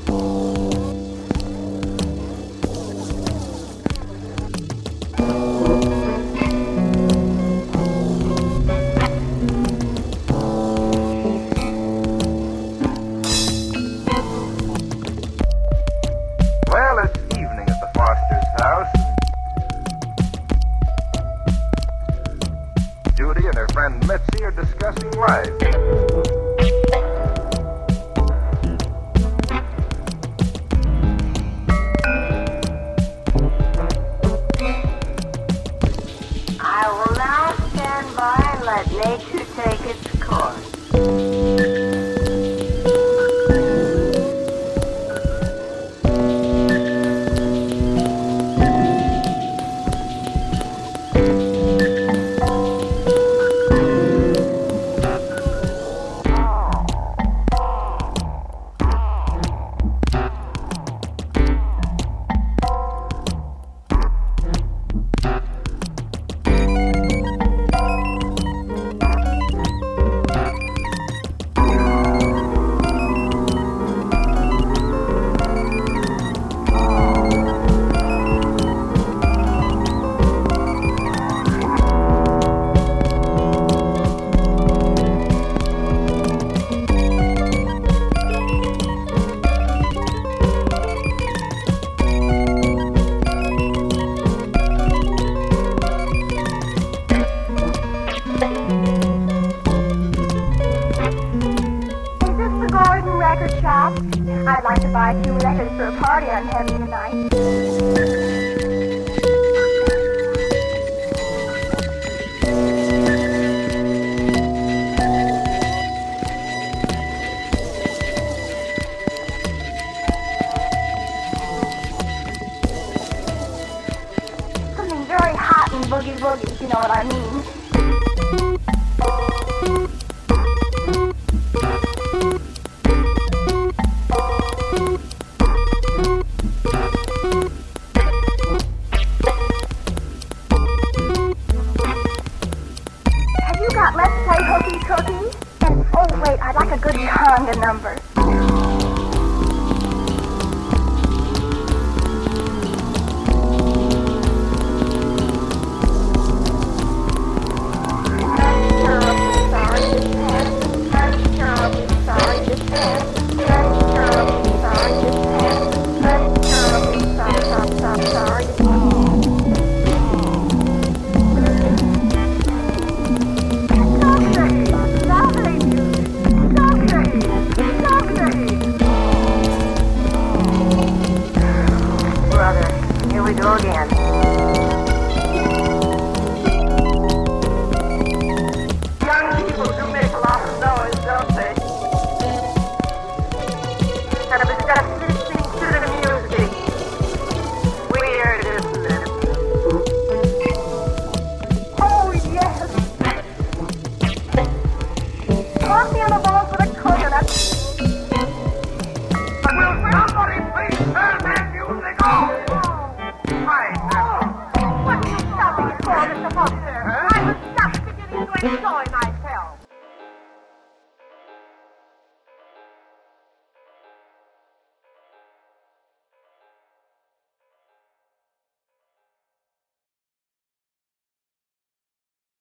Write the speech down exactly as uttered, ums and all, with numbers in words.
Judy and her friend Mitzi are discussing life. I will now stand by and let nature take its course. Record shop. I'd like to buy a few records for a party I'm having tonight. Something very hot and boogie boogie, if you know what I mean. Let's play hooky cookie. And oh wait, I'd like a good conga number. Here we go again. Young people do make a lot of noise, don't they? And if it's gonna